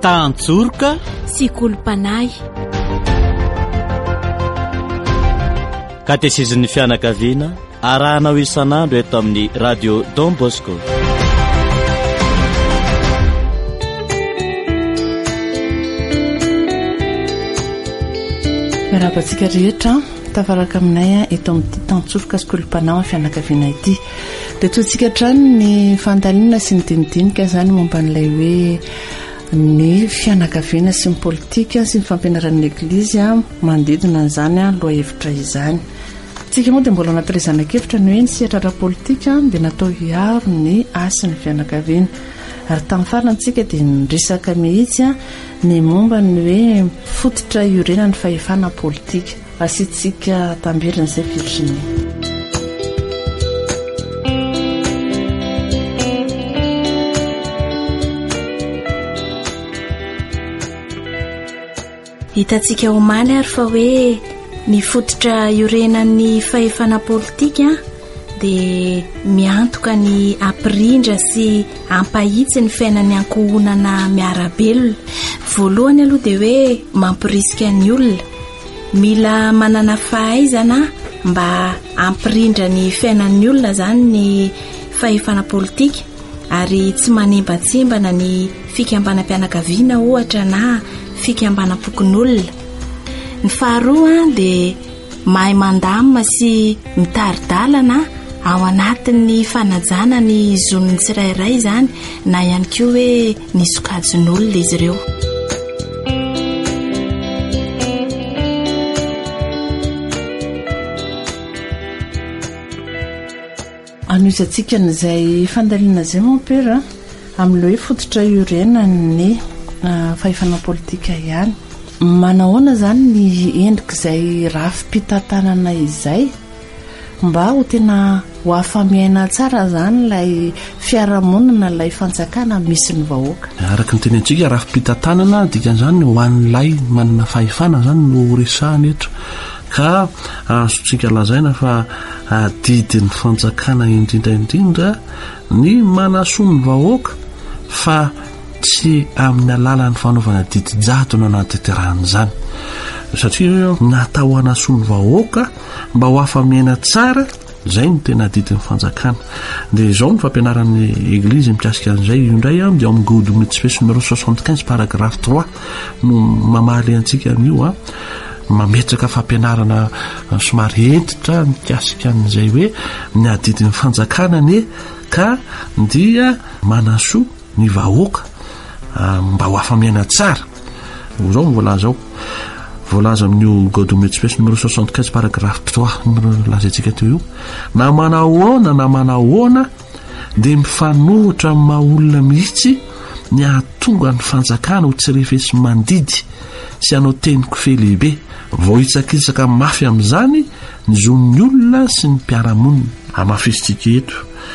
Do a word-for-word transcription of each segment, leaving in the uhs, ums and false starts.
tantsorika sy kolompanay. Ka tesezin'ny fianakaviana arahanao isan'andro eto amin'ny radio Don Bosco. Miarabantsika rehetra tafaraka aminay eto amin'ny tantsorika sy kolompanay fianakaviana ity. Dia toantsika trano ny fandalina sy ny dinidinika izany momba n'ilay hoe ny fianakaviana sy ny politika sy ny fampianaran'ny eglizy manodidina an'izany loha hevitra izany. Tsika moa dia mbola anaty rezana-kevitra ny hoe ny sehatrara politika dia natao hiaro ny asy ny fianakaviana. Ary tamin'ny farantsika dia niresaka mihitsy ny momba ny hoe fototra iorenan'ny fahefana politika. Asitsika tambirina izay Virginie. Hitantsika omaly ary fa hoe ny fototra iorenan'ny fahefana politika dia miantoka ny ampirindra sy ampahitsy ny fiainan'ny ankohonana miarabelona. Voalohany aloha dia hoe mampirisika ny olona, mila manana fahaizana mba ampirindra ny fiainan'ny olona zany ny fahefana politika, ary tsy manembatsimbana ny fikambanam-pianakaviana ohatra na fikambanam-pokon'olona. Ny faharoa dia mahay mandamina sy mitaridalana ao anatin'ny fanajana ny zon'ny tsirairay zany na ihany koa hoe ny sokajin'olona izy ireo. Anoisantsika n'izay fandalina izay mampera amin'ilay hoe fototra iorenan'ny fahefana politika ihany. Manahoana zany ny endrika izay rafi-pitantanana izay mba ho tena ho afamiaina tsara zany ilay fiarahamonina ilay fanjakana misy ny vahoaka. Araka ny teny antsika rafi-pitantanana dikan'izany ho an'ilay manana fahefana zany no resahany eto. Ka azotsika lazaina fa didin'ny fanjakana indrindraindrindra ny manasoa ny vahoaka fa tsy amin'ny alalan'ny fanaovana didijato no anateterahany zany, satria natao hanasoa ny vahoaka mba ho afamiaina tsara. Zay no tena didin'ny fanjakana. Dia izao ny fampianaran'ny eglizy mikasika an'izay indray a dia amin'ny gode mitsipesy numéro soixante-quinze paragraphe trois no mamaly antsika amin'io a mametraka fampianarana somary entitra mikasika an'izay hoe ny adidin'ny fanjakana ny ka dia manasoa ny vahoaka mba ho afamiaina tsara. Zao voalaza ao voalaza amin'io gode mitsipesy numéro soixante-quinze paragraphe trois numéro lazaitsika teo io. Na manahoana na manahoana dia mifanohitra amin'ny maha-olona mihitsy ny ahatonga ny fanjakana ho tsirefesy mandidy sy anao teniko fe lehibe, vao hitsakitsaka mafy amin'izany ny zon'ny olona sy ny mpiaramonina. Amafisitsika eto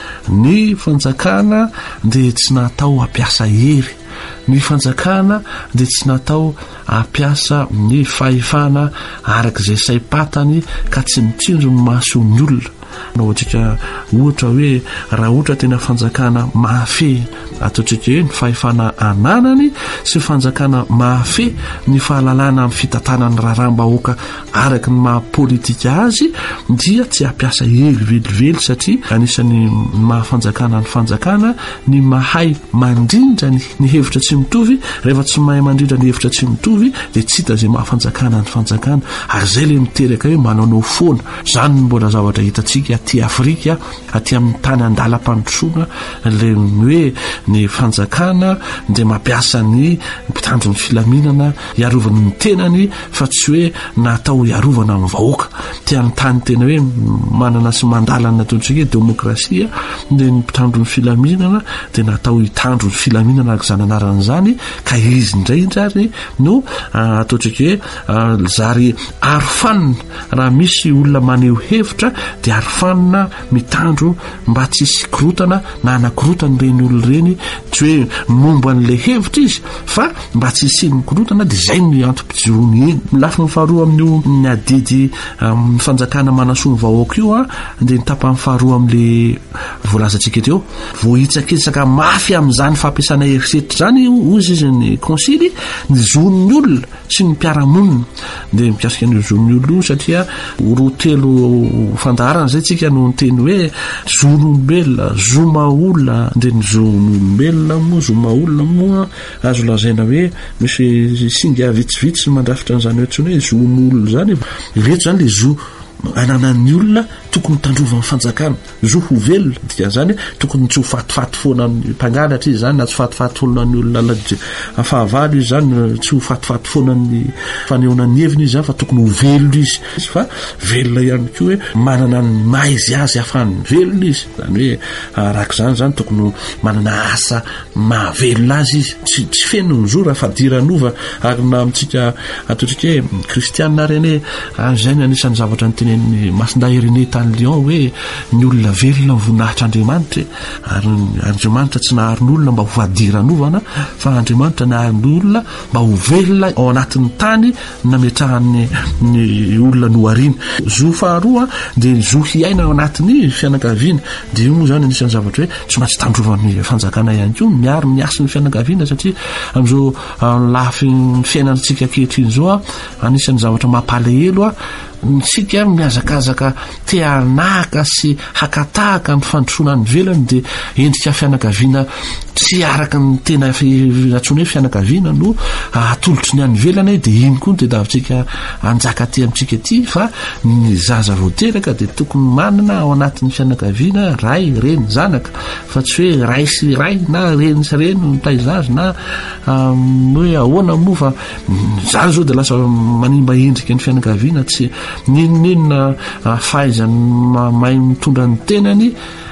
ny fanjakana dia tsy natao hampiasa hery, ny fanjakana dia tsy natao hampiasa ny fahefana arak'izay saim-patany ka tsy mitsinjo ny mahasoa ny olona. Nahoatsika ohatra hoe raha ohatra tena fanjakana mahafe ataotsika hoe ny fahefana ananany sy fanjakana mahafe ny fahalalana amin'ny fitantanany raharaham-bahoaka araka ny mahapolitika azy dia tsy hampiasa hely velively, satria anisan'ny mahafanjakana ny fanjakana ny mahay mandrindra ny hevitra tsy mitovy. Rehefa tsy mahay mandrindra ny hevitra tsy mitovy dia tsy hita zay mahafanjakana ny fanjakana, ary zay le miteraka hoe manaonao foana. Zany mbola zavatra hitantsika aty Afrika, aty amin'ny tany andalam-pandrosoana, le hoe ny fanjakana dia mampiasa ny mpitandron'ny filaminana hiarovana ny tenany fa tsy hoe natao hiarovana amin'ny vahoaka. Ty amin'ny tany tena hoe manana sy mandalana ataontsika hoe demokrasia, dia ny mpitandron'ny filaminana dia natao hitandro ny filaminana araka izany anarana izany, ka izy indray indrary no ataotraka hoe zary arofanina raha misy olona maneho hevitra dia arofanina mitandro mba tsy hisy korotana na anakorotana ireny olona ireny tsy hoe momba an'ilay hevitra izy fa mba tsy hisiny korotana dia izay ny antom-pijoroany eny. Lafiny faharoa amin'io ny adidy ny fanjakana manasoa ny vahoaka io a dia ny tapany faharoa amin'le voalazantsika teo voahitsakitsaka mafy amin'izany fampiasana herisetra zany ozy izy ny konsily ny zon'ny olona sy ny mpiaramonina dia mikasika ny zon'ny olona io satria roa telo fandaharana zay tsika no ny teny hoe zon'olombelona zomaolona dia ny zon'olombelona moa zomaolona moa azo lazaina hoe misy singa vitsivitsy mandrafitra n'izany hoe tsony hoe zon'olona zany ireto zany le zo ananan'ny olona tokony tandrova amin'ny fanjakana zo ho velona dikan'izany tokony tsy ho fatifaty foana ny mpangalatra izy zany na tsy fatifaty foana ny olona la fahavalo izy zany tsy ho fatifaty foana ny fanehoana ny heviny izy zany fa tokony ho velona izy fa velona ihany koa hoe manana ny maizy azy ahafahany velona izy zany hoe arak'izany zany tokony manana asa mahavelona azy izy tsy tsy feno ny zo raha fa diranova ary na amintsika ataotrika hoe kristianina reny zay ny anisan'ny zavatra ny tenen'ny Masindahy Irénée tany Lyon hoe ny olona velona voninahitra Andriamanitra ary Andriamanitra tsy nahary ny olona mba ho vadiranova fa Andriamanitra nahary ny olona mba ho velona ao anatin'ny tany nametrahan'ny ny olona nohariana. Zo faharoa dia zo hiaina ao anatin'ny fianakaviana dia io moa zany anisan'ny zavatra hoe tsy maintsy tandrovan'ny fanjakana ihany koa miaro ny asin'ny fianakaviana satria amin'izao lafiny fiainantsika ankehitriny zao anisan'ny zavatra mampalahelo a sika miazakazaka te hanaka sy hakatahaka ny fandrosoana ny velany dia endrika fianakaviana tsy araka ny tena atsony hoe fianakaviana no atolotry ny any velana dia iny koa ny tediavintsika anjaka ty amintsika ty fa ny zaza voateraka dia tokony manana ao anatin'ny fianakaviana ray reny zanaka fa tsy hoe ray sy ray na reny sy reny mitaizazy na hoe ahoana moa fa zany zao dia lasa manimba endrika ny fianakaviana tsy ninonina fahaizany mahay mitondra ny tenany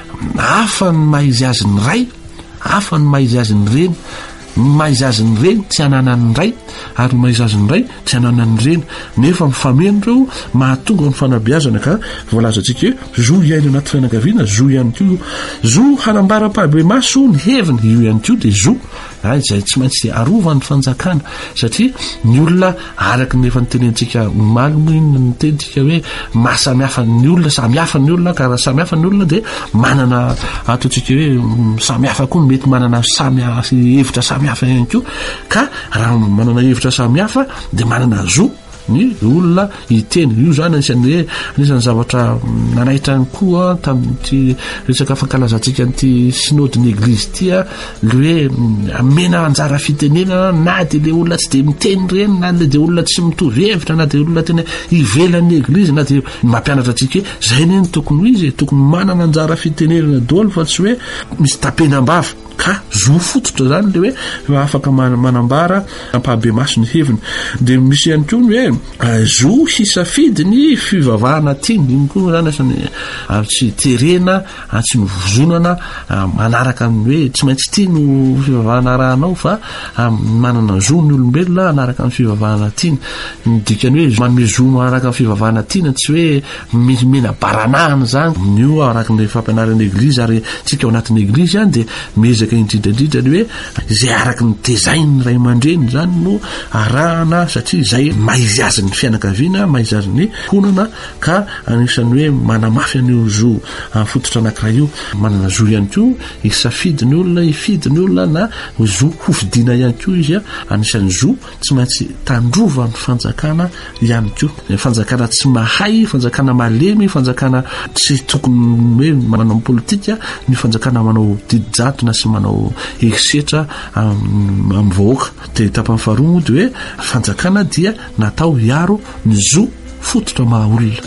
hafa ny maizy azy ny ray hafa ny maizy azy ny reny ny maizy azy ny reny tsy hananany ray ary ny maizy azy ny ray tsy hananany reny nefa mifameno reo mahatonga ny fanabeazana ka voalazantsika hoe zo hiaina anaty fianakaviana zo ihany koa zo hanambara-pahabe maso ny heviny io ihany koa dia zo ay zay tsy maintsy arovan'ny fanjakana satria ny olona araky nefa nytenentsika malimo iny ny tentsika hoe mahasamihafa ny olona samihafa ny olona ka raha samihafa ny olona dia manana ataotsika hoe samihafa koa mety manana samihafa hevitra samihafa ihany koa ka raha manana hevitra samihafa dia manana zo ny olona hiteny io zany anisan'ny hoe anisan'ny zavatra nanahitra ny koa tamin'ity resaka fankalazantsika nyity synody ny eglizy ty a le hoe mena anjara fitenenana na dia le olona tsy dia miteny reny na le dia olona tsy mitovy hevitra na dia olona tena ivelan'ny eglizy na dia mampianatra antsika hoe zay neny tokony ho izy tokony manana anjara fitenenana daholo fa tsy hoe misy tapenam-bava ka zo fototra zany le hoe afaka manambara ampahabe maso ny heviny dia misy ihany koa ny hoe zo hisafidy ny fivavahana tiany iny koa zany asany tsy terena tsy novozonana manaraka ny hoe tsy maintsy tia no fivavahana rahanao fa manana zo ny olombelona anaraka ny fivavahana tiany dikany hoe manome zo manaraka ny fivavahana tiany tsy hoe mena baranahany zany nio araka ny fampianaran'ny eglizy ary tsika ao anatin'ny eglizy any dia mezaka indrindrandrindra ny hoe zay araky ny tezainy ray aman-dreny zany no arahana satria zay maizy azy ny fianakaviana maizy azy ny honana ka anisan'ny hoe manamafy an'io zo fototra anankiray io manana zo ihany koa isafidy ny olona ifidy ny olona na zo hofidiana ihany koa izy a anisan'ny zo tsy maintsy tandrova ny fanjakana ihany koa fanjakana tsy mahay fanjakana malemy fanjakana tsy tokony hoe manao politika ny fanjakana manao didijatona sy manao herisetra amin'ny vahoaka dia tapany faharoa moa dia hoe fanjakana dia natao hiaro ny zo fototra mahaolona.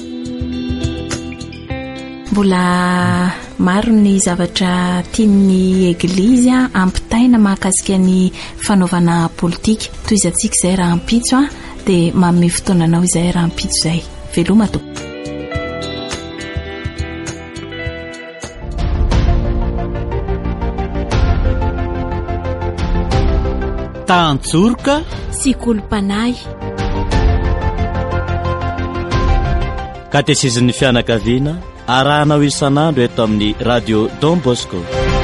Mbola maro ny zavatra tian'ny eglizy ampitaina mahakasika ny fanaovana politika toy izantsika izay raha ampitso a dia manome fotoananao izay raha ampitso izay veloma to. tantsorika sy kolompanay. Katesizin'ny fianakaviana arahanao isan'andro eto amin'ny radio Don Bosco.